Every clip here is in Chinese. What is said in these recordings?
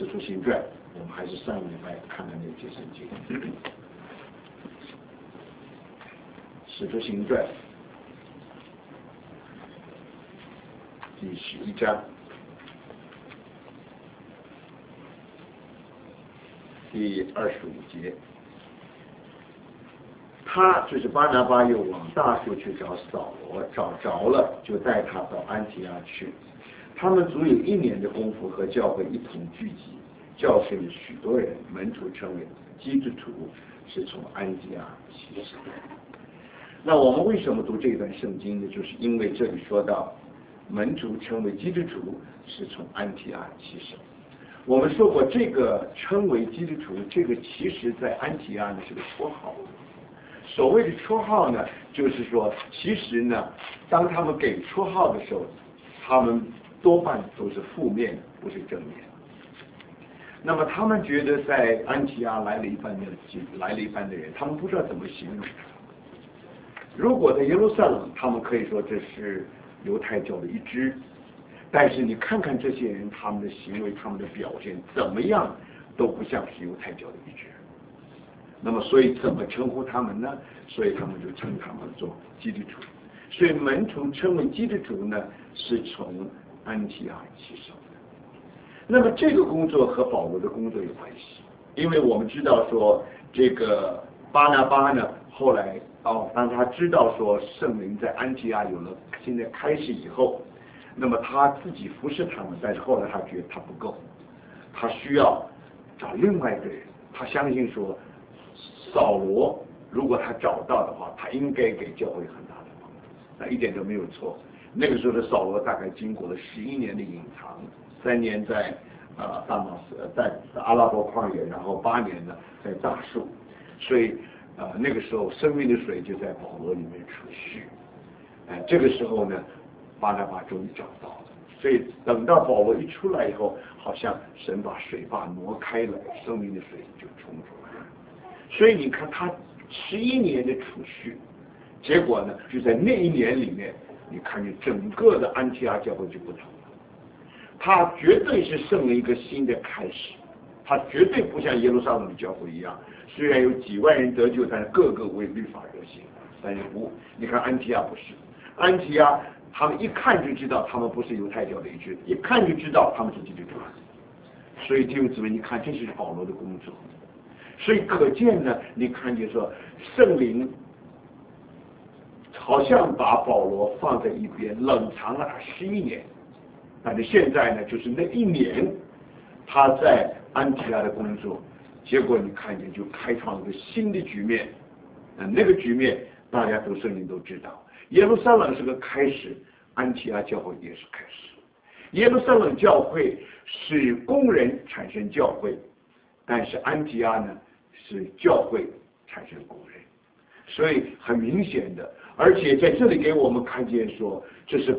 使徒行传，我们还是上礼拜看的那节圣经。使徒行传第11章第25节，他就是巴拿巴又往大树去找扫罗，找着了，就带他到安提阿去。他们足有1年的功夫和教会一同聚集，教训了许多人，门徒称为基督徒，是从安提阿起手。那我们为什么读这段圣经呢？就是因为这里说到门徒称为基督徒是从安提阿起手。我们说过，这个称为基督徒，这个其实在安提阿呢是个绰号。所谓的绰号呢，就是说其实呢，当他们给绰号的时候，他们多半都是负面，不是正面。那么他们觉得在安提阿来了一半的人，他们不知道怎么形容他。如果在耶路撒冷，他们可以说这是犹太教的一支，但是你看看这些人，他们的行为、他们的表现怎么样，都不像是犹太教的一支。那么所以怎么称呼他们呢？所以他们就称他们做基督徒。所以门徒称为基督徒呢，是从安提阿起手的。那么这个工作和保罗的工作有关系，因为我们知道说这个巴拿巴呢，后来当他知道说圣灵在安提阿有了现在开始以后，那么他自己服侍他们，但是后来他觉得他不够，他需要找另外一个人。他相信说扫罗如果他找到的话，他应该给教会很大的帮助，那一点都没有错。那个时候的扫罗大概经过了11年的隐藏，3年在大马士在阿拉伯旷野，然后8年呢在大树，所以那个时候生命的水就在保罗里面储蓄。这个时候呢，巴拿巴终于找到了，所以等到保罗一出来以后，好像神把水坝挪开了，生命的水就冲出来了。所以你看他11年的储蓄，结果呢就在那1年里面，你看见整个的安提阿教会就不同了。他绝对是圣灵一个新的开始，他绝对不像耶路撒冷的教会一样，虽然有几万人得救，但是个个为律法热心。但是你看安提阿不是，安提阿他们一看就知道他们不是犹太教的一支，一看就知道他们是基督徒。所以弟兄姊妹，你看这是保罗的工作。所以可见呢，你看见说圣灵好像把保罗放在一边冷藏了他11年，但是现在呢，就是那1年他在安提阿的工作，结果你看见就开创了一个新的局面。那个局面大家读圣经都知道，耶路撒冷是个开始，安提阿教会也是开始。耶路撒冷教会是工人产生教会，但是安提阿呢是教会产生工人，所以很明显的，而且在这里给我们看见说，这是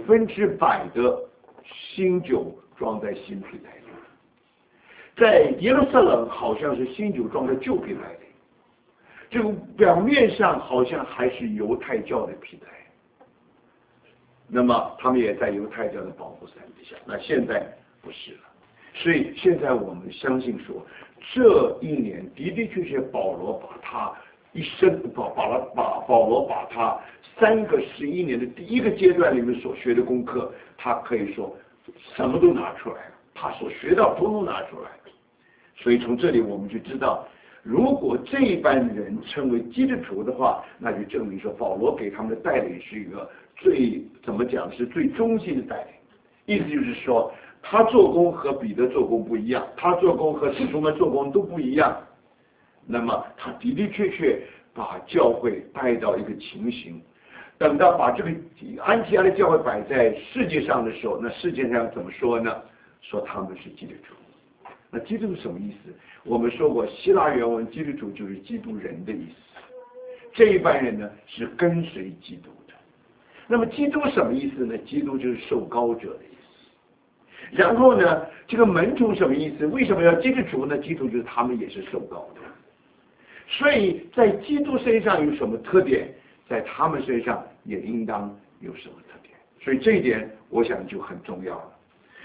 100%的新酒装在新皮袋里。在耶路撒冷好像是新酒装在旧皮袋里，这个表面上好像还是犹太教的皮袋，那么他们也在犹太教的保护伞底下。那现在不是了，所以现在我们相信说，这1年的的确确保罗把他一生保罗把他3个11年的第1个阶段里面所学的功课，他可以说什么都拿出来了，他所学到统统拿出来。所以从这里我们就知道，如果这一班人称为基督徒的话，那就证明说保罗给他们的带领是一个是最忠心的带领。意思就是说，他做工和彼得做工不一样，他做工和使徒们做工都不一样。那么他的的确确把教会带到一个情形，等到把这个安提阿的教会摆在世界上的时候，那世界上怎么说呢？说他们是基督徒。那基督徒什么意思？我们说过，希腊原文基督徒就是基督人的意思。这一班人呢是跟随基督的。那么基督什么意思呢？基督就是受膏者的意思。然后呢，这个门徒什么意思？为什么要基督徒呢？基督就是他们也是受膏的。所以在基督身上有什么特点，在他们身上也应当有什么特点。所以这一点我想就很重要了。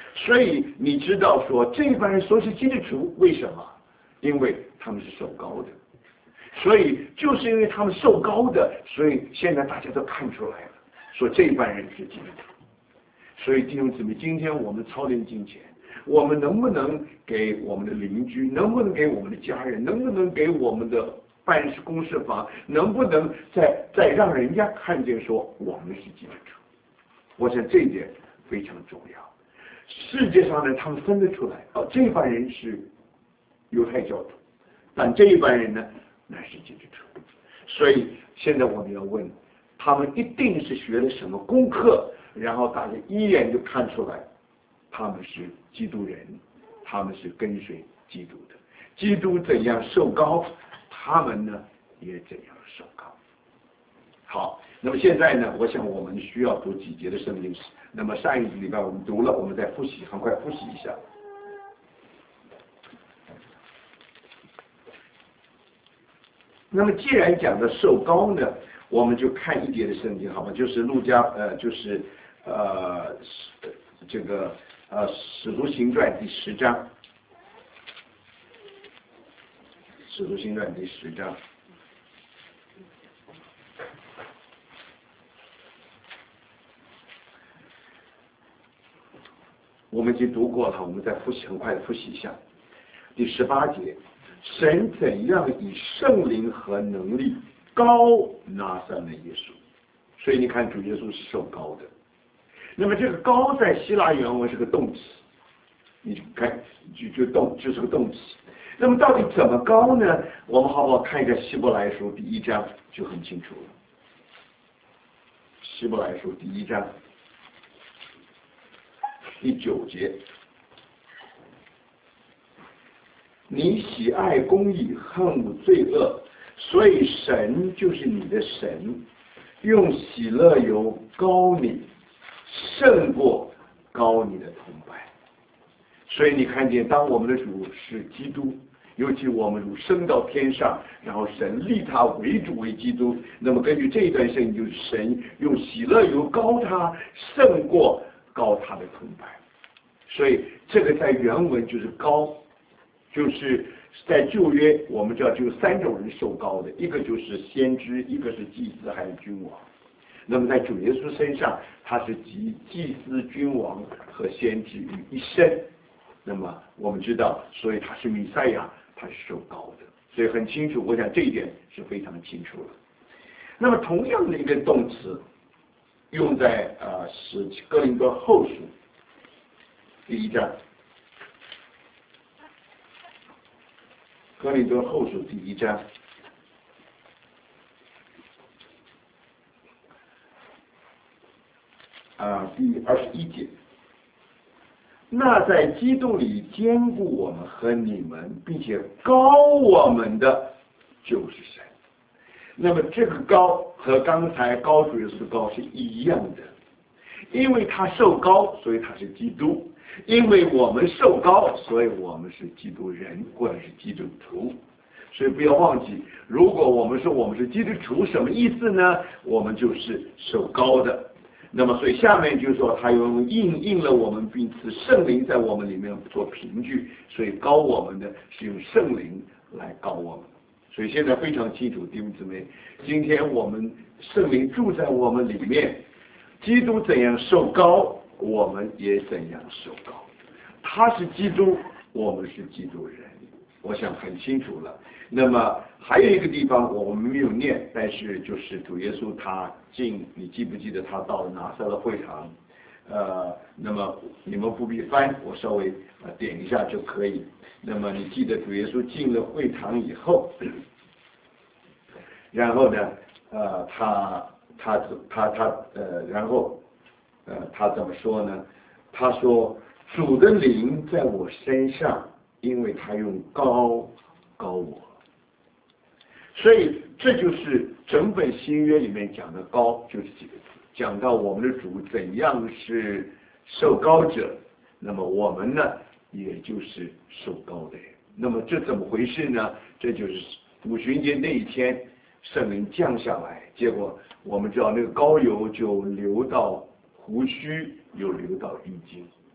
所以你知道说这帮人说是基督徒，为什么？因为他们是受膏的，所以就是因为他们受膏的，所以现在大家都看出来了，说这帮人是基督徒。所以弟兄姊妹，今天我们操练金钱，我们能不能给我们的邻居，能不能给我们的家人，能不能给我们的办事公事房，能不能再让人家看见说我们是基督徒？我想这一点非常重要。世界上呢，他们分得出来，这帮人是犹太教徒，但这一帮人呢，那是基督徒。所以现在我们要问，他们一定是学了什么功课，然后大家一眼就看出来，他们是基督人，他们是跟随基督的。基督怎样受膏，他们呢也怎样受膏。好，那么现在呢，我想我们需要读几节的圣经史。那么上一个礼拜我们读了，我们再复习，很快复习一下。那么既然讲的受膏呢，我们就看一节的圣经，好吗？就是路加，这个使徒行传第10章，使徒行传第10章。我们已经读过了，我们再复习，很快的复习一下。第18节，神怎样以圣灵和能力膏拿撒勒耶稣，所以你看主耶稣是受膏的。那么这个膏在希腊原文是个动词，你看就是个动词。那么到底怎么膏呢？我们好不好看一下希伯来书第1章就很清楚了。希伯来书第1章第9节，你喜爱公义，恨恶罪恶，所以神就是你的神，用喜乐油膏你，胜过膏你的同伴。所以你看见，当我们的主是基督，尤其我们主升到天上，然后神立他为主为基督，那么根据这一段圣经，就是神用喜乐油膏他，胜过膏他的同伴。所以这个在原文就是膏，就是在旧约我们知道就有3种人受膏的，一个就是先知，一个是祭司，还有君王。那么在主耶稣身上，他是集祭司、君王和先知于一身。那么我们知道，所以他是弥赛亚，他是受膏的，所以很清楚，我想这一点是非常清楚的。那么同样的一个动词用在哥林多后书第1章，哥林多后书第1章第21节，那在基督里坚固我们和你们，并且膏我们的就是神。那么这个膏和刚才膏主耶稣的膏是一样的，因为他受膏，所以他是基督；因为我们受膏，所以我们是基督人或者是基督徒。所以不要忘记，如果我们说我们是基督徒，什么意思呢？我们就是受膏的。那么所以下面就是说，他用应了我们，并赐圣灵在我们里面做凭据，所以膏我们的是用圣灵来膏我们。所以现在非常清楚，弟兄姊妹，今天我们圣灵住在我们里面，基督怎样受膏，我们也怎样受膏。他是基督，我们是基督人，我想很清楚了。那么还有一个地方我们没有念，但是就是主耶稣他你记不记得他到了拿撒勒会堂？那么你们不必翻，我稍微点一下就可以。那么你记得主耶稣进了会堂以后，然后呢，他怎么说呢？他说：“主的灵在我身上，因为他用膏我。”所以这就是整本新约里面讲的膏，就是几个字，讲到我们的主怎样是受膏者，那么我们呢，也就是受膏的人。那么这怎么回事呢？这就是五旬节那一天，圣灵降下来，结果我们知道那个膏油就流到胡须，又流到衣襟。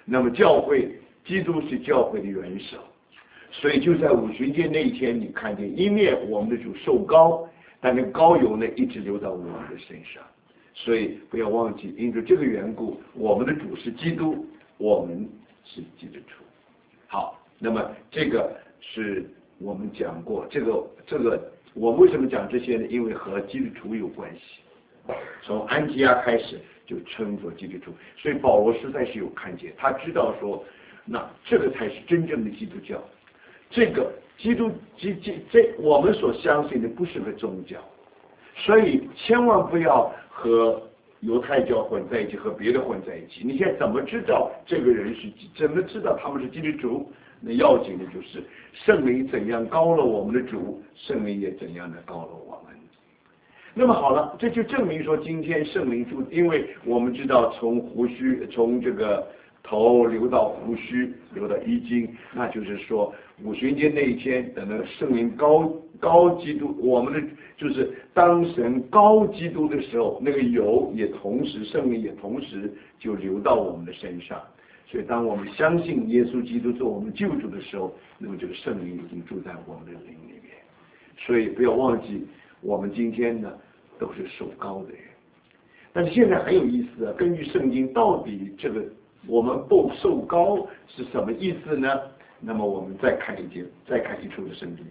那么教会，基督是教会的元首，所以就在五旬节那一天，你看见一面我们的主受膏，但那膏油呢一直流到我们的身上，所以不要忘记，因着这个缘故，我们的主是基督，我们是基督徒。好，那么这个是我们讲过，这个我们为什么讲这些呢？因为和基督徒有关系，从安提阿开始就称作基督徒，所以保罗实在是有看见，他知道说，那这个才是真正的基督教。这个基督我们所相信的不是个宗教，所以千万不要和犹太教混在一起，和别的混在一起。你现在怎么知道这个人是？怎么知道他们是基督徒？那要紧的就是圣灵怎样膏了我们的主，圣灵也怎样的膏了我们。那么好了，这就证明说，今天圣灵住，因为我们知道从胡须，从这个头流到胡须，流到衣襟，那就是说五旬节那一天，等到圣灵高基督，我们的就是当神高基督的时候，那个油也同时，圣灵也同时就流到我们的身上。所以当我们相信耶稣基督做我们救主的时候，那么这个圣灵已经住在我们的灵里面。所以不要忘记，我们今天呢都是受膏的人。但是现在很有意思啊，根据圣经，到底这个我们不受膏是什么意思呢？那么我们再看一处的圣经，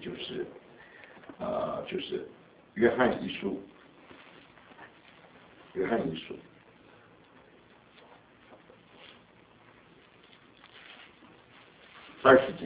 就是约翰一书20节，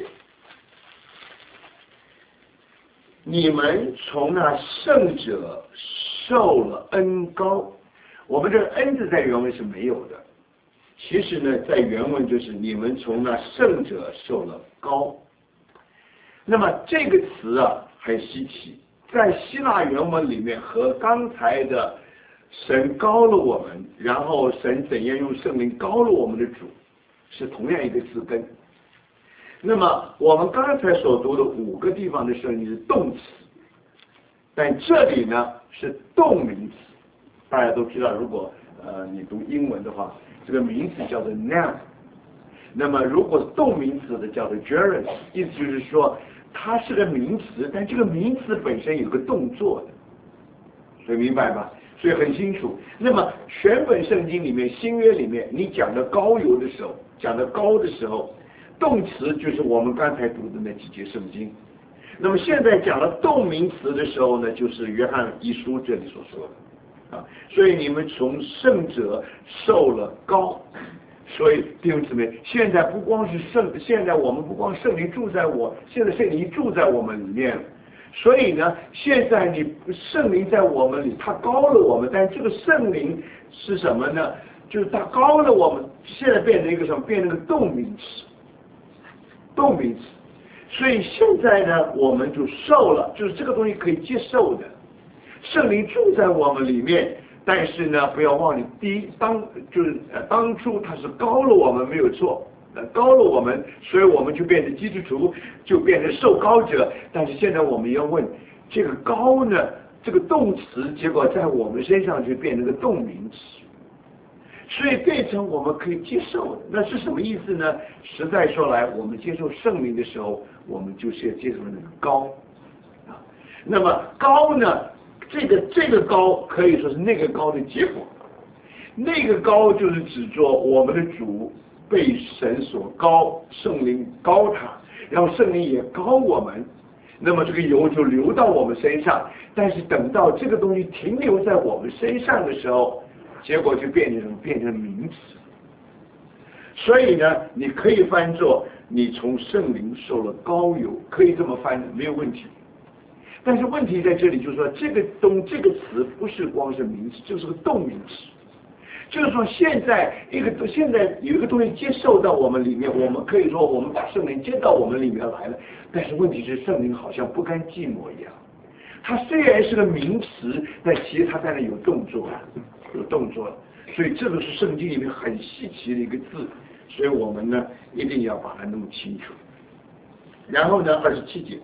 你们从那圣者受了恩膏。我们这个恩字在原文是没有的，其实呢在原文就是你们从那圣者受了膏。那么这个词啊很稀奇，在希腊原文里面和刚才的神膏了我们，然后神怎样用圣灵膏了我们的主是同样一个字根。那么我们刚才所读的5个地方的圣经是动词，但这里呢是动名词。大家都知道，如果你读英文的话，这个名词叫做 noun， 那么如果是动名词的叫做 gerund， 意思就是说它是个名词，但这个名词本身有个动作的，所以明白吧？所以很清楚。那么全本圣经里面，新约里面，你讲的膏油的时候，讲的膏的时候，动词就是我们刚才读的那几节圣经。那么现在讲了动名词的时候呢，就是约翰一书这里所说的啊。所以你们从圣者受了膏。所以弟兄姊妹，现在我们不光圣灵住在现在圣灵住在我们里面。所以呢，现在圣灵在我们里，他膏了我们，但这个圣灵是什么呢？就是他膏了我们，现在变成一个什么？变成一个动名词。动名词。所以现在呢，我们就受了，就是这个东西可以接受的。圣灵住在我们里面，但是呢，不要忘记，当初他是膏了我们没有错，膏了我们，所以我们就变成基督徒，就变成受膏者。但是现在我们要问，这个膏呢，这个动词，结果在我们身上就变成个动名词。所以变成我们可以接受的，那是什么意思呢？实在说来，我们接受圣灵的时候，我们就是要接受那个膏啊。那么膏呢，这个膏可以说是那个膏的结果。那个膏就是指着我们的主被神所膏，圣灵膏他，然后圣灵也膏我们，那么这个油就流到我们身上。但是等到这个东西停留在我们身上的时候，结果就变成名词。所以呢，你可以翻作你从圣灵受了膏油，可以这么翻，没有问题。但是问题在这里，就是说这个词不是光是名词，就是个动名词。就是说现在有一个东西接受到我们里面，我们可以说我们把圣灵接到我们里面来了，但是问题是圣灵好像不甘寂寞一样。它虽然是个名词，但其实它在那有动作。所以这个是圣经里面很稀奇的一个字，所以我们呢一定要把它弄清楚。然后呢，27节，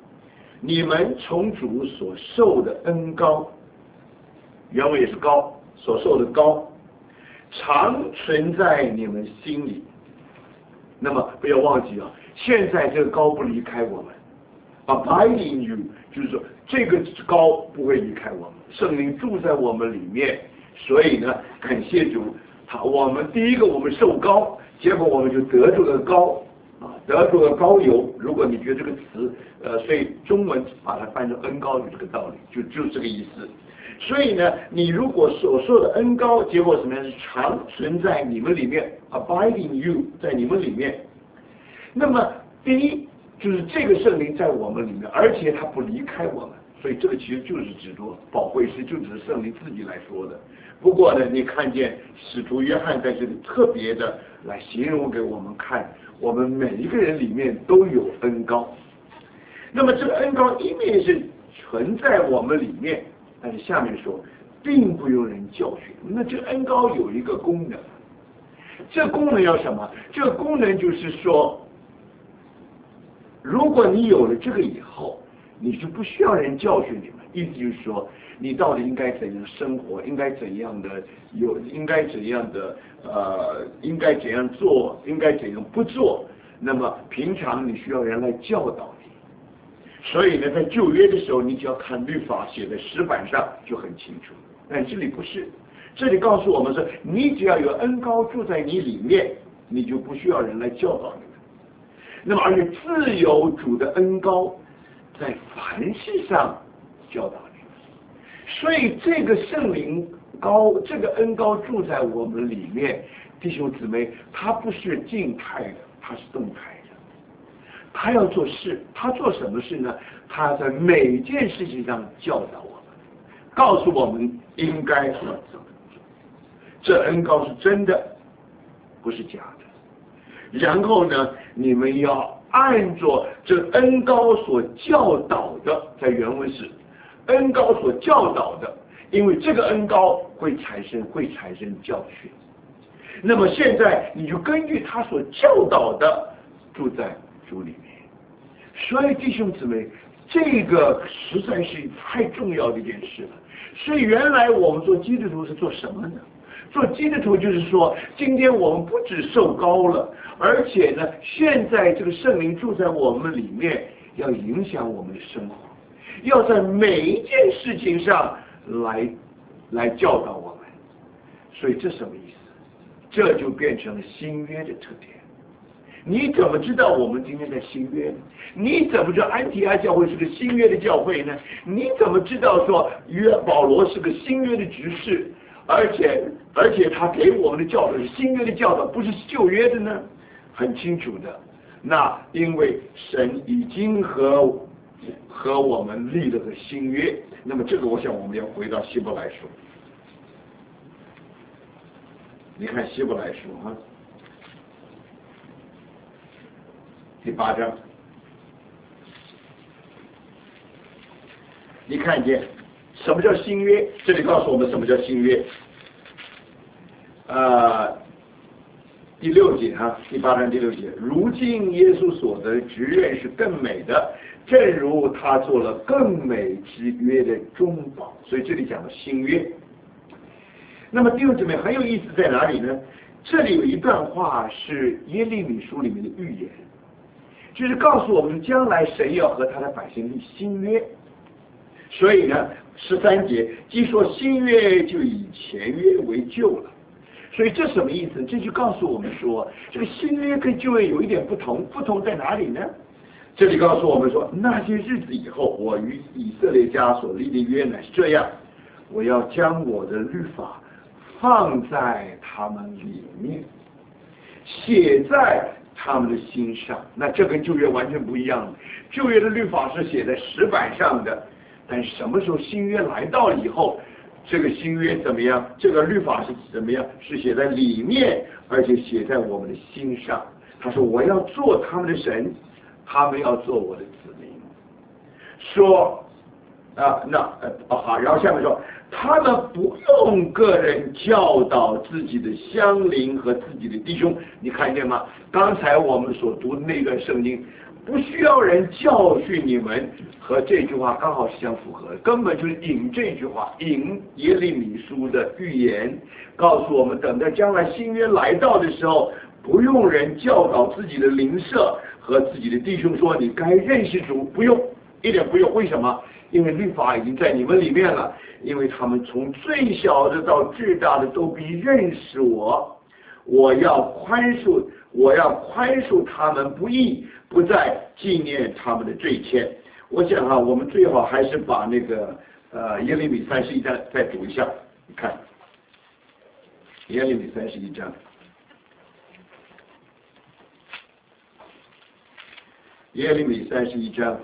你们从主所受的恩膏，原文也是膏， 所受的膏，常存在你们心里。那么不要忘记啊，现在这个膏不离开我们 ，abide in you， 就是说这个膏不会离开我们，圣灵住在我们里面。所以呢，感谢主，我们第一个我们受膏，结果我们就得住了膏啊，得住了膏油。如果你觉得这个词，所以中文把它翻成恩膏，有这个道理，就这个意思。所以呢，你如果所受的恩膏，结果什么样是常存在你们里面 ，abide in you， 在你们里面。那么第一就是这个圣灵在我们里面，而且它不离开我们，所以这个其实就是指着保惠师，就只是圣灵自己来说的。不过呢，你看见使徒约翰在这里特别的来形容给我们看，我们每一个人里面都有恩膏。那么这个恩膏一面是存在我们里面，但是下面说并不用人教训。那这恩膏有一个功能，这功能要什么？这个功能就是说，如果你有了这个以后，你就不需要人教训你们。意思就是说，你到底应该怎样生活，应该怎样的应该怎样的应该怎样做，应该怎样不做。那么平常你需要人来教导你。所以呢，在旧约的时候，你只要看律法写在石板上就很清楚。但这里不是，这里告诉我们说，你只要有恩膏住在你里面，你就不需要人来教导你们。那么而且自有主的恩膏在凡事上教导你们。所以这个圣灵膏，这个恩膏住在我们里面，弟兄姊妹，它不是静态的，它是动态的。他要做事，他做什么事呢？他在每件事情上教导我们，告诉我们应该怎么做。这恩膏是真的，不是假的。然后呢，你们要按着这恩膏所教导的，在原文是恩膏所教导的，因为这个恩膏会产生教训。那么现在你就根据他所教导的住在主里面。所以弟兄姊妹，这个实在是太重要的一件事了。所以原来我们做基督徒是做什么呢？做基督徒就是说，今天我们不只受膏了，而且呢，现在这个圣灵住在我们里面，要影响我们的生活，要在每一件事情上来教导我们。所以这什么意思？这就变成了新约的特点。你怎么知道我们今天在新约呢？你怎么知道安提阿教会是个新约的教会呢？你怎么知道说保罗是个新约的执事，而且他给我们的教导是新约的教导，不是旧约的呢？很清楚的。那因为神已经和我们立了个新约，那么这个我想我们要回到希伯来书。你看希伯来书啊，第8章，你看见什么叫新约？这里告诉我们什么叫新约。第6节啊，第8章第6节，如今耶稣所得职任是更美的，正如他做了更美之约的中保。所以这里讲的新约。那么弟兄姊妹很有意思在哪里呢？这里有一段话是耶利米书里面的预言，就是告诉我们将来神要和他的百姓立新约。所以呢，13节既说新约就以前约为旧了。所以这什么意思？这就告诉我们说，这个新约跟旧约有一点不同，不同在哪里呢？这里告诉我们说，那些日子以后，我与以色列家所立的约乃是这样，我要将我的律法放在他们里面，写在他们的心上。那这跟旧约完全不一样。旧约的律法是写在石板上的，但是什么时候新约来到了以后，这个新约怎么样？这个律法是怎么样？是写在里面，而且写在我们的心上。他说我要做他们的神，他们要做我的子民。说然后下面说，他们不用个人教导自己的乡邻和自己的弟兄。你看见吗？刚才我们所读的那段圣经， 不需要人教训你们，和这句话刚好是相符合的，根本就是引这句话，引耶利米书的预言，告诉我们，等到将来新约来到的时候，不用人教导自己的邻舍和自己的弟兄说你该认识主，不用，一点不用。为什么？因为律法已经在你们里面了，因为他们从最小的到至大的都必认识我。我要宽恕他们不义，不再纪念他们的罪愆。我想啊，我们最好还是把那个耶利米31章再读一下，你看耶利米31章。耶利米31章，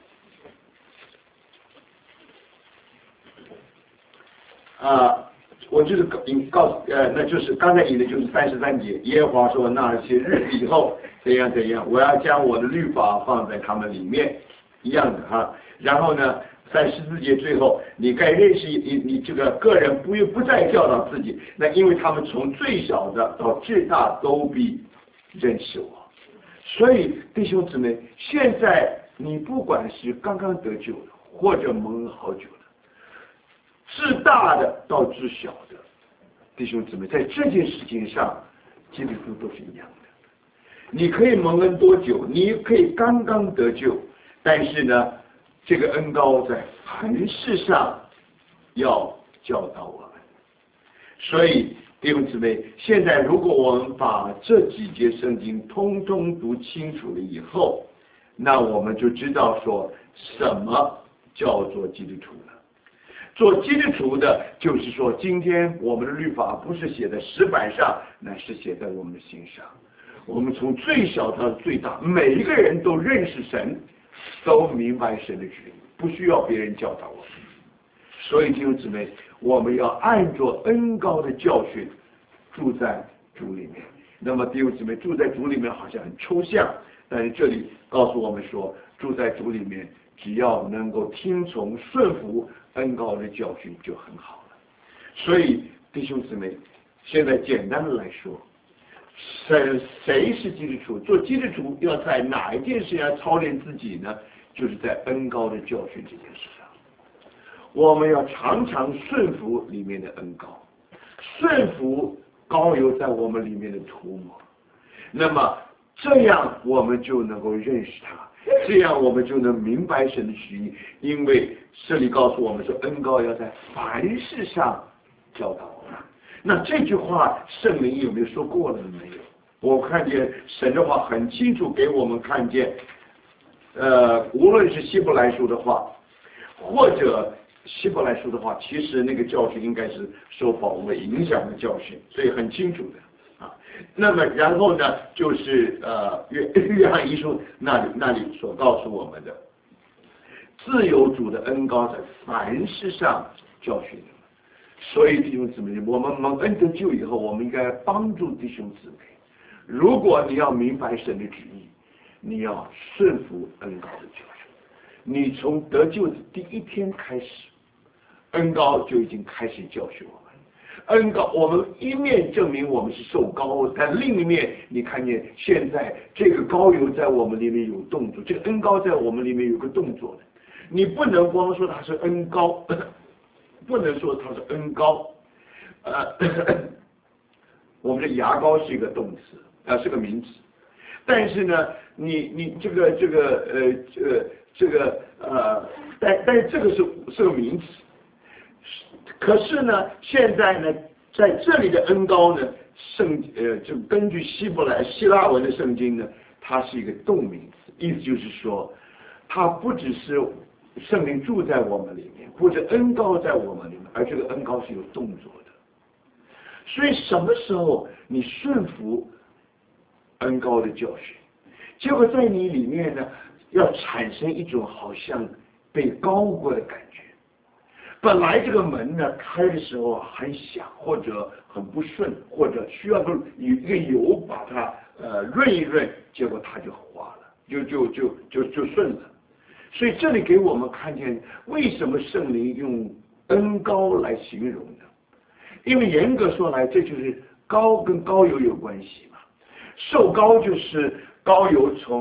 我就是告诉那就是刚才引的就是33节，耶和华说那些日子以后怎样怎样，我要将我的律法放在他们里面，一样的哈。然后呢，34节最后，你该认识你这个个人不再教导自己，那因为他们从最小的到至大都必认识我。所以弟兄姊妹，现在你不管是刚刚得救的，或者蒙好久的，至大的到至小的，弟兄姊妹，在这件事情上，基督徒都是一样的。你可以蒙恩多久，你可以刚刚得救，但是呢，这个恩膏在凡事上要教导我们。所以弟兄姊妹，现在如果我们把这几节圣经通通读清楚了以后，那我们就知道说什么叫做基督徒了。做基督徒的，就是说，今天我们的律法不是写在石板上，乃是写在我们的心上。我们从最小到最大，每一个人都认识神，都明白神的旨意，不需要别人教导我们。所以弟兄姊妹，我们要按着恩膏的教训，住在主里面。那么弟兄姊妹，住在主里面好像很抽象，但是这里告诉我们说，住在主里面，只要能够听从顺服恩膏的教训就很好了。所以弟兄姊妹，现在简单的来说，谁是基督徒？做基督徒要在哪一件事要操练自己呢？就是在恩膏的教训这件事上，我们要常常顺服里面的恩膏，顺服膏油在我们里面的涂抹。那么这样我们就能够认识他，这样我们就能明白神的旨意。因为这里告诉我们说，恩膏要在凡事上教导我们。那这句话圣灵有没有说过了？没有。我看见神的话很清楚给我们看见，无论是希伯来书的话，或者希伯来书的话，其实那个教训应该是受保罗影响的教训，所以很清楚的啊。那么然后呢，就是约翰一书那里所告诉我们的，自有主的恩膏在凡事上教训你们。所以弟兄姊妹，我们蒙恩得救以后，我们应该帮助弟兄姊妹。如果你要明白神的旨意，你要顺服恩膏的教训。你从得救的第一天开始，恩膏就已经开始教训我们。恩膏，我们一面证明我们是受膏，但另一面你看见现在这个膏油在我们里面有动作，这个恩膏在我们里面有个动作的。你不能光说它是恩膏，不能说它是恩膏。我们的牙膏是一个动词，是个名词。但是呢，你但是这个是个名词。可是呢，现在呢，在这里的恩膏呢，就根据希腊文的圣经呢，它是一个动名词，意思就是说，它不只是圣灵住在我们里面，或者恩膏在我们里面，而这个恩膏是有动作的。所以什么时候你顺服恩膏的教训，结果在你里面呢，要产生一种好像被膏过的感觉。本来这个门呢开的时候很响，或者很不顺，或者需要一个油把它润一润，结果它就化了，就顺了。所以这里给我们看见为什么圣灵用恩膏来形容呢？因为严格说来，这就是膏跟膏油有关系嘛。受膏就是膏油从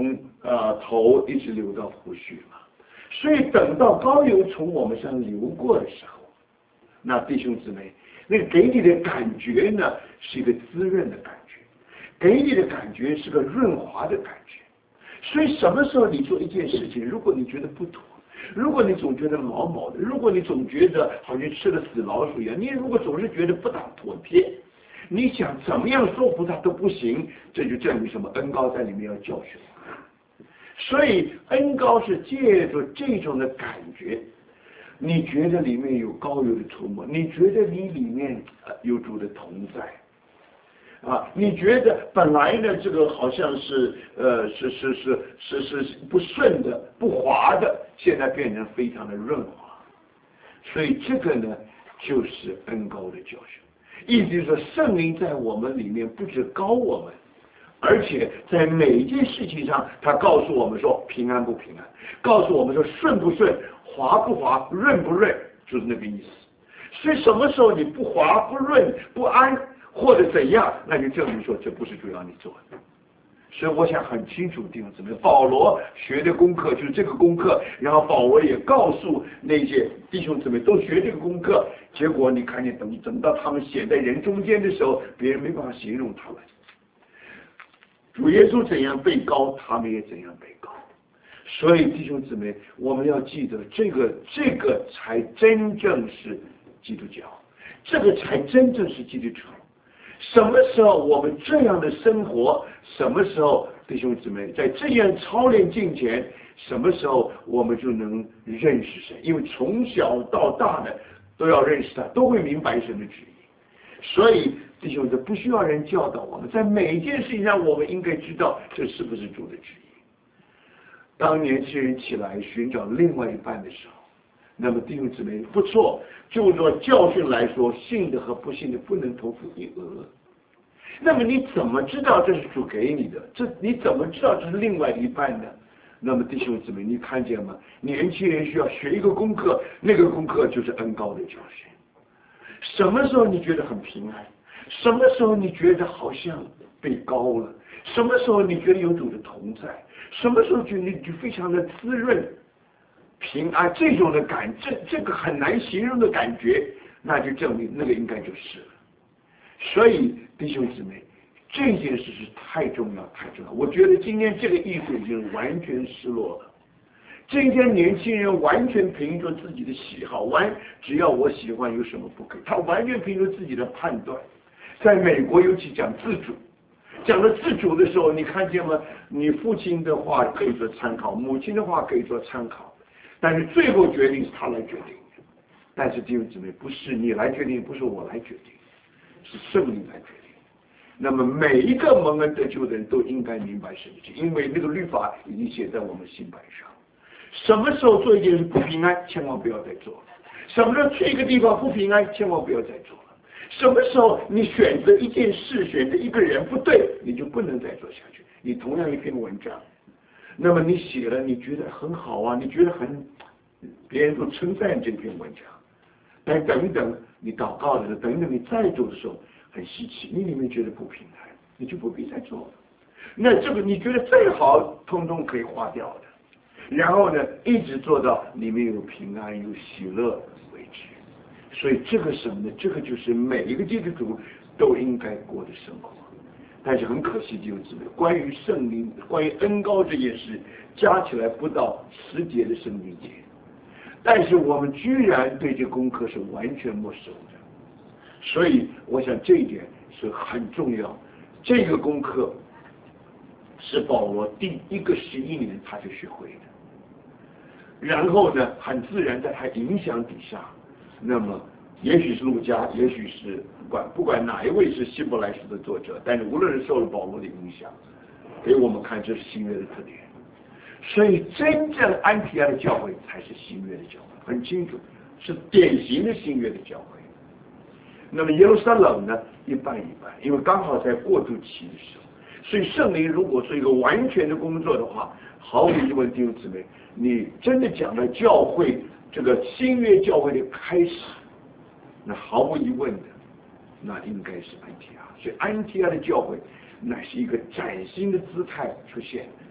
头一直流到胡须嘛。所以等到膏油从我们身上流过的时候，那弟兄姊妹，那个给你的感觉呢，是一个滋润的感觉，给你的感觉是个润滑的感觉。所以什么时候你做一件事情，如果你觉得不妥，如果你总觉得毛毛的，如果你总觉得好像吃了死老鼠一样，你如果总是觉得不大妥帖，你想怎么样说服他都不行，这就证明什么？恩膏在里面要教训。所以恩膏是借着这种的感觉，你觉得里面有膏油的涂抹，你觉得你里面有主的同在啊，你觉得本来呢这个好像是是不顺的不滑的，现在变成非常的润滑。所以这个呢就是恩膏的教训，意思就是说圣灵在我们里面不止膏我们，而且在每一件事情上，他告诉我们说平安不平安，告诉我们说顺不顺，滑不滑，润不润，就是那个意思。所以什么时候你不滑不润不安或者怎样，那就证明说这不是主要你做的。所以我想很清楚弟兄姊妹，保罗学的功课就是这个功课，然后保罗也告诉那些弟兄姊妹都学这个功课，结果你看见等到他们写在人中间的时候，别人没办法形容他们。主耶稣怎样被膏，他们也怎样被膏。所以弟兄姊妹，我们要记得这个才真正是基督教，这个才真正是基督徒。什么时候我们这样的生活，什么时候弟兄姊妹在这样操练敬虔，什么时候我们就能认识神？因为从小到大的都要认识他，都会明白神的旨意。所以弟兄姊妹不需要人教导我们，在每一件事情上我们应该知道这是不是主的旨意。当年轻人起来寻找另外一半的时候，那么弟兄姊妹不错，就做教训来说，信的和不信的不能同负一讹。那么你怎么知道这是主给你的？你怎么知道这是另外一半呢？那么弟兄姊妹，你看见吗？年轻人需要学一个功课，那个功课就是恩膏的教训。什么时候你觉得很平安？什么时候你觉得好像被膏了？什么时候你觉得有主的同在？什么时候觉得你就非常的滋润、平安？这种的这个很难形容的感觉，那就证明那个应该就是了。所以弟兄姊妹，这件事是太重要太重要。我觉得今天这个艺术已经完全失落了。今天年轻人完全凭着自己的喜好，只要我喜欢有什么不可以，他完全凭着自己的判断。在美国尤其讲自主，讲了自主的时候，你看见吗？你父亲的话可以做参考，母亲的话可以做参考，但是最后决定是他来决定的。但是弟兄姊妹，不是你来决定，不是我来决定，是圣灵来决定。那么每一个蒙恩得救的人都应该明白神迹，因为那个律法已经写在我们心板上。什么时候做一件事不平安，千万不要再做了；什么时候去一个地方不平安，千万不要再做了；什么时候你选择一件事、选择一个人不对，你就不能再做下去。你同样一篇文章，那么你写了，你觉得很好啊，你觉得别人都称赞这篇文章，但等等你祷告的时候，等等你再做的时候很稀奇，你里面觉得不平安，你就不必再做了。那这个你觉得再好，通通可以划掉的。然后呢，一直做到里面有平安有喜乐为止。所以这个什么呢？这个就是每一个基督徒都应该过的生活。但是很可惜，弟兄姊妹，关于圣灵、关于恩膏这件事，加起来不到10节的生命节，但是我们居然对这功课是完全没收的。所以我想这一点是很重要。这个功课是保罗第一个11年他就学会的。然后呢，很自然在他影响底下，那么也许是路加，也许是不管哪一位是希伯来书的作者，但是无论是受了保罗的影响，给我们看这是新约的特点。所以真正安提阿的教会才是新约的教会，很清楚，是典型的新约的教会。那么耶路撒冷呢，一半一半，因为刚好在过渡期的时候，所以圣灵如果是一个完全的工作的话，毫无疑问，弟兄姊妹，你真的讲到教会这个新约教会的开始，那毫无疑问的，那应该是安提阿。所以安提阿的教会乃是一个崭新的姿态出现的。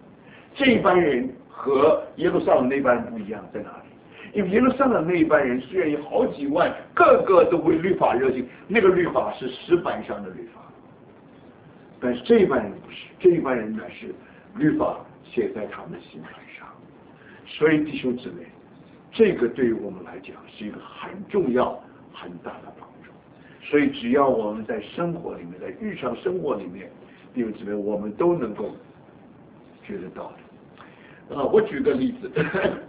这一班人和耶路撒冷那班人不一样，在哪里？因为耶路撒冷那一班人虽然有好几万，个个都为律法热心，那个律法是石板上的律法，但是这一班人不是，这一班人呢是律法写在他们的心板上。所以弟兄姊妹，这个对于我们来讲是一个很重要、很大的帮助。所以只要我们在生活里面，在日常生活里面，弟兄姊妹，我们都能够觉得到的。我举个例子。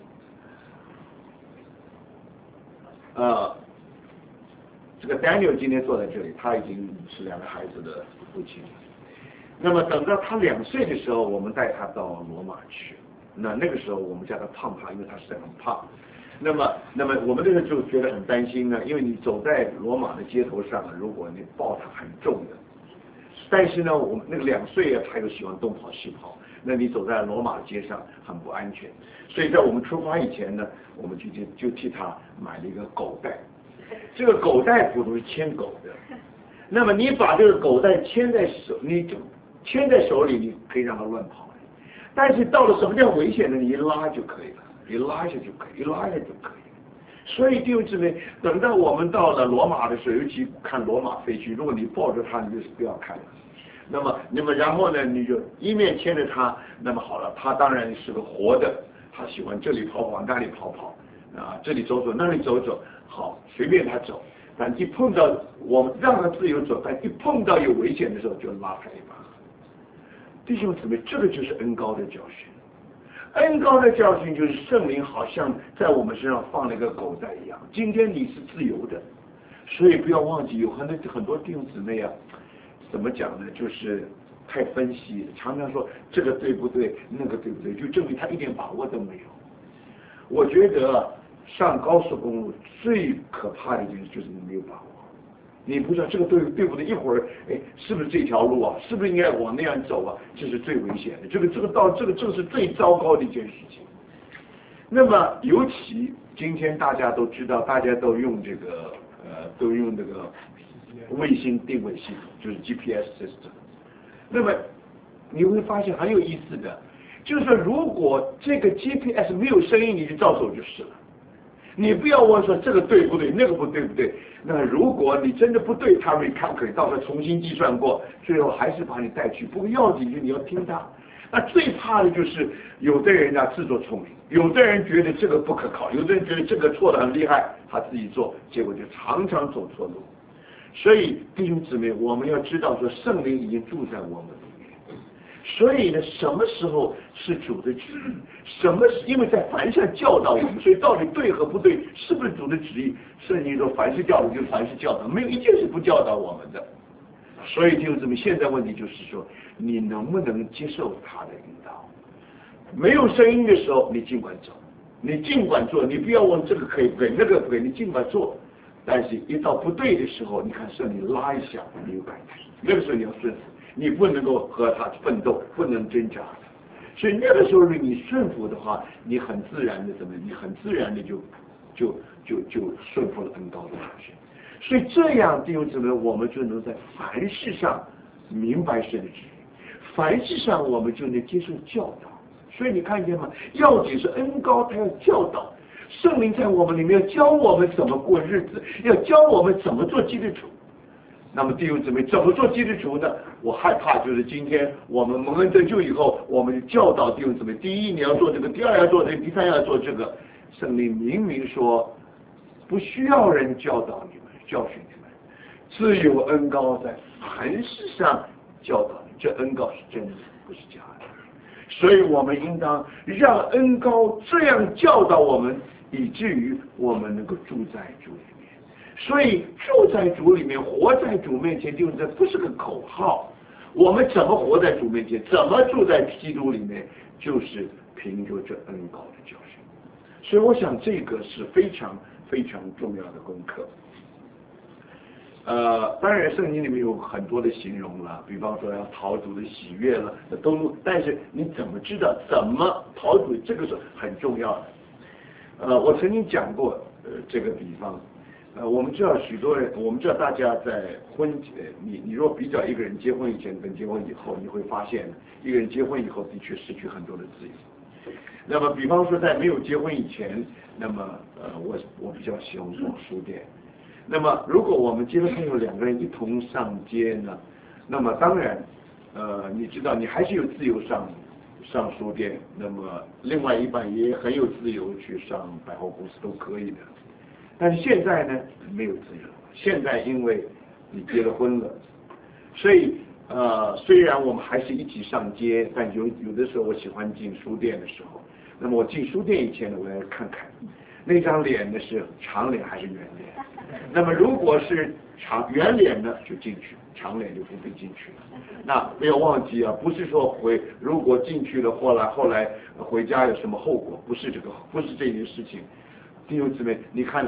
这个 Daniel 今天坐在这里，他已经是2个孩子的父亲。那么等到他2岁的时候，我们带他到罗马去。那个时候我们叫他胖胖，因为他是很胖。那么我们那个就觉得很担心呢，因为你走在罗马的街头上，如果你抱他很重的。但是呢，我们那个2岁啊，他又喜欢东跑西跑，那你走在罗马街上很不安全。所以在我们出发以前呢，我们就替他买了一个狗带。这个狗带普通是牵狗的，那么你把这个狗带牵在手，你就牵在手里，你可以让它乱跑。但是到了什么叫危险呢？你一拉就可以了，一拉一下就可以，一拉一下就可以。所以弟兄姊妹，等到我们到了罗马的时候，尤其看罗马废墟，如果你抱着它，你就是不要看了。那么然后呢，你就一面牵着它，那么好了，它当然是个活的，它喜欢这里跑跑，那里跑跑，这里走走，那里走走，好，随便它走。但一碰到我们让它自由走，但一碰到有危险的时候，就拉开一把。弟兄姊妹，这个就是恩膏的教训。恩膏的教训就是圣灵好像在我们身上放了一个狗带一样。今天你是自由的，所以不要忘记，有很多弟兄姊妹啊，怎么讲呢？就是太分析，常常说这个对不对，那个对不对，就证明他一点把握都没有。我觉得上高速公路最可怕的一件事就是你没有把握。你不知道这个对不对？一会儿，是不是这条路啊？是不是应该往那样走啊？这是最危险的。这个正是最糟糕的一件事情。那么，尤其今天大家都知道，大家都用这个卫星定位系统，就是 GPS system。那么你会发现很有意思的，就是说如果这个 GPS 没有声音，你就照走就是了。你不要问说这个对不对，那个不对不对。那如果你真的不对，他们看可以到时候重新计算过，最后还是把你带去。不过要紧就你要听他。那最怕的就是有的人自作聪明，有的人觉得这个不可靠，有的人觉得这个错得很厉害，他自己做，结果就常常走错路。所以弟兄姊妹，我们要知道说圣灵已经住在我们里面。所以呢，什么时候是主的旨意？因为在凡事教导我们，所以到底对和不对，是不是主的旨意？圣经说凡事教导就是凡事教导，没有一件是不教导我们的。所以弟兄姊妹，现在问题就是说，你能不能接受他的引导？没有声音的时候，你尽管走，你尽管做，你不要问这个可以不可以，那个不可以，你尽管做。但是一到不对的时候，你看圣灵拉一下，你有感觉，那个时候你要顺服。你不能够和他奋斗，不能挣扎。所以那个时候你顺服的话，你很自然的你很自然的就顺服了恩膏的教训。所以这样弟兄姊妹，我们就能在凡事上明白神的旨意，凡事上我们就能接受教导。所以你看见吗？要紧是恩膏，他要教导。圣灵在我们里面要教我们怎么过日子，要教我们怎么做基督徒。那么弟兄姊妹，怎么做基督徒呢？我害怕就是今天我们蒙恩得救以后，我们教导弟兄姊妹，第一你要做这个，第二要做这个，第三要做这个。圣灵明明说不需要人教导你们，教训你们，自有恩膏在凡事上教导你，这恩膏是真的，不是假的。所以我们应当让恩膏这样教导我们，以至于我们能够住在主里面。所以住在主里面，活在主面前，就是这不是个口号。我们怎么活在主面前，怎么住在基督里面，就是凭着这恩膏的教训。所以我想这个是非常非常重要的功课。当然圣经里面有很多的形容了，比方说要讨主的喜悦了，但是你怎么知道怎么讨主，这个是很重要的。我曾经讲过这个比方， 我们知道许多人，我们知道大家在你若比较一个人结婚以前跟结婚以后，你会发现一个人结婚以后的确失去很多的自由。那么比方说在没有结婚以前，那么我比较喜欢逛书店。那么如果我们结了婚后两个人一同上街呢，那么当然你知道你还是有自由上书店，那么另外一半也很有自由去上百货公司都可以的。但是现在呢没有自由，现在因为你结了婚了，所以虽然我们还是一起上街，但有的时候我喜欢进书店的时候，那么我进书店以前呢，我要看看那张脸呢是长脸还是圆脸。那么如果是圆脸呢就进去，长脸就不必进去了。那不要忘记啊，不是说如果进去了后来回家有什么后果，不是这件事情。弟兄姊妹，你看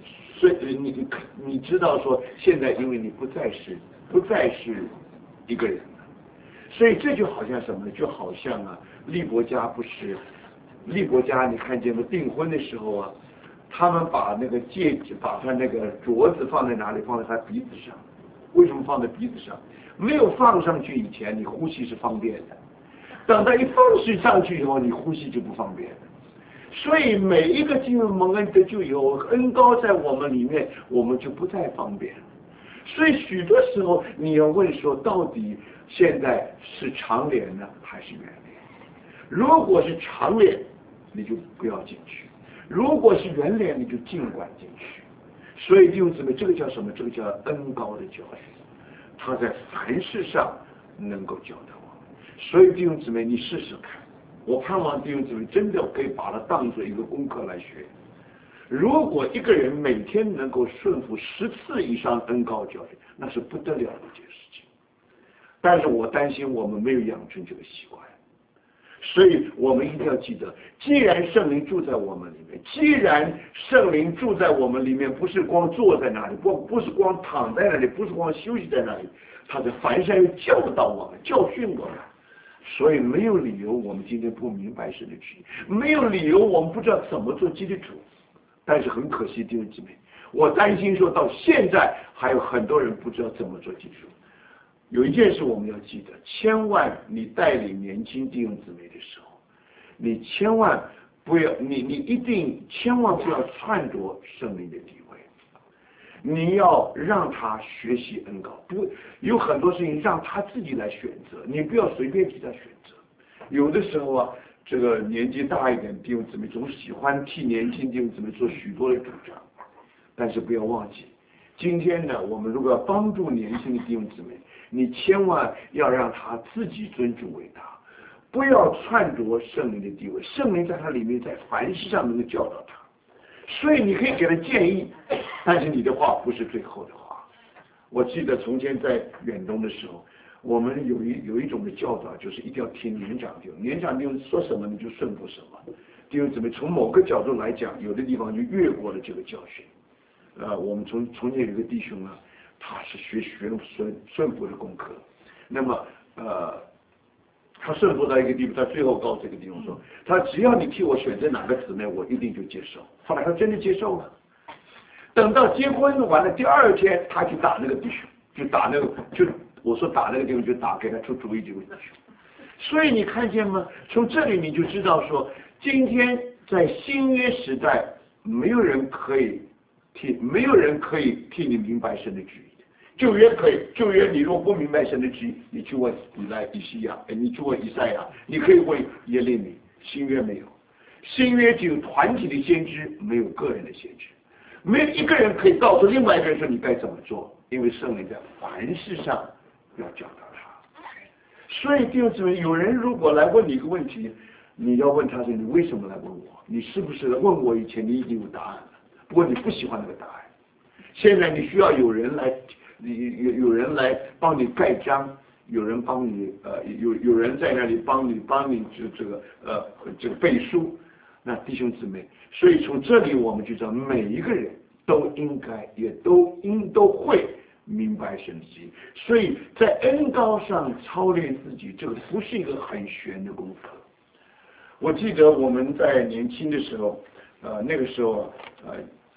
你知道说现在因为你不再是一个人了，所以这就好像什么呢？就好像利伯家你看见吗？订婚的时候啊，他们把那个戒指，把他那个镯子放在哪里？放在他鼻子上。为什么放在鼻子上？没有放上去以前，你呼吸是方便的；等到一放上去以后，你呼吸就不方便了。所以每一个进入蒙恩得救以后，恩膏在我们里面，我们就不再方便了。所以许多时候你要问说，到底现在是长脸呢，还是圆脸？如果是长脸，你就不要进去；如果是圆脸，你就尽管进去。所以弟兄姊妹，这个叫什么？这个叫恩膏的教训，他在凡事上能够教导我们。所以弟兄姊妹，你试试看。我盼望弟兄姊妹真的可以把它当作一个功课来学。如果一个人每天能够顺服10次以上恩膏教训，那是不得了的一件事情。但是我担心我们没有养成这个习惯，所以我们一定要记得，既然圣灵住在我们里面，既然圣灵住在我们里面，不是光坐在那里，不是光躺在那里，不是光休息在那里，他在凡事要教导我们，教训我们。所以没有理由我们今天不明白神的旨意，没有理由我们不知道怎么做基督徒。但是很可惜弟兄姊妹，我担心说到现在还有很多人不知道怎么做基督徒。有一件事我们要记得，千万你带领年轻弟兄姊妹的时候，你千万不要，你一定千万不要篡夺圣灵的地位。你要让他学习恩膏，不有很多事情让他自己来选择，你不要随便替他选择。有的时候啊，这个年纪大一点弟兄姊妹总喜欢替年轻弟兄姊妹做许多的主张，但是不要忘记，今天呢，我们如果要帮助年轻的弟兄姊妹，你千万要让他自己尊主为大，不要篡夺圣灵的地位。圣灵在他里面，在凡事上能够教导他。所以你可以给他建议，但是你的话不是最后的话。我记得从前在远东的时候，我们有一种的教导，就是一定要听年长弟兄，年长弟兄说什么你就顺服什么。弟兄姊妹，从某个角度来讲，有的地方就越过了这个教训。我们从前有一个弟兄呢，他是学顺服的功课，那么他顺服到一个地步，他最后告诉这个弟兄说，他只要你替我选择哪个姊妹，我一定就接受。后来他真的接受了。等到结婚完了第2天，他去打那个弟兄，我说打那个弟兄就打给他出主意这个弟兄。所以你看见吗？从这里你就知道说，今天在新约时代，没有人可以替你明白神的旨意。旧约可以，旧约你若不明白神的旨意，你去问以西亚，你去问以赛亚，你可以问耶利米。新约没有，新约只有团体的先知，没有个人的先知。没有一个人可以告诉另外一个人说你该怎么做，因为圣灵在凡事上要教导他。所以弟兄姊妹，有人如果来问你一个问题，你要问他说你为什么来问我？你是不是问我以前你已经有答案了？不过你不喜欢那个答案，现在你需要有人来帮你盖章，有人帮你有人在那里帮你这个背书。那弟兄姊妹，所以从这里我们就知道，每一个人都应该也都会明白神的旨意。所以在恩膏上操练自己，这个不是一个很玄的功课。我记得我们在年轻的时候，那个时候